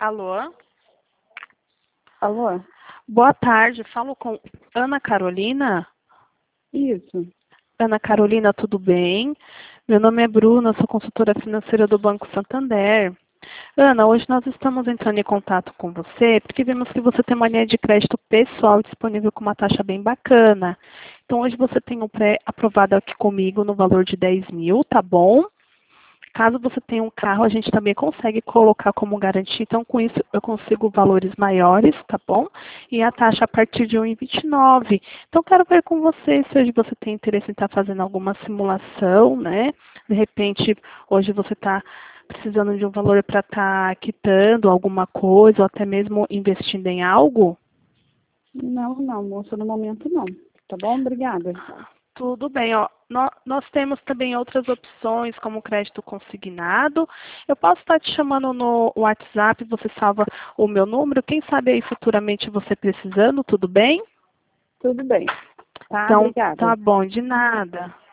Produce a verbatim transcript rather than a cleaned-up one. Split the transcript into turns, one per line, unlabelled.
Alô?
Alô?
Boa tarde, falo com Ana Carolina.
Isso.
Ana Carolina, tudo bem? Meu nome é Bruna, sou consultora financeira do Banco Santander. Ana, hoje nós estamos entrando em contato com você porque vimos que você tem uma linha de crédito pessoal disponível com uma taxa bem bacana. Então hoje você tem um pré aprovado aqui comigo no valor de dez mil, tá bom? Caso você tenha um carro, a gente também consegue colocar como garantia. Então, com isso, eu consigo valores maiores, tá bom? E a taxa a partir de um vírgula vinte e nove. Então, quero ver com você se hoje você tem interesse em estar fazendo alguma simulação, né? De repente, hoje você está precisando de um valor para estar quitando alguma coisa, ou até mesmo investindo em algo.
Não, não, moça, no momento não. Tá bom? Obrigada.
Tudo bem, ó. Nó- Nós temos também outras opções, como crédito consignado. Eu posso estar te chamando no WhatsApp, você salva o meu número. Quem sabe aí futuramente você precisando, tudo bem?
Tudo bem. Tá?
Então,
Obrigada.
tá bom, de nada.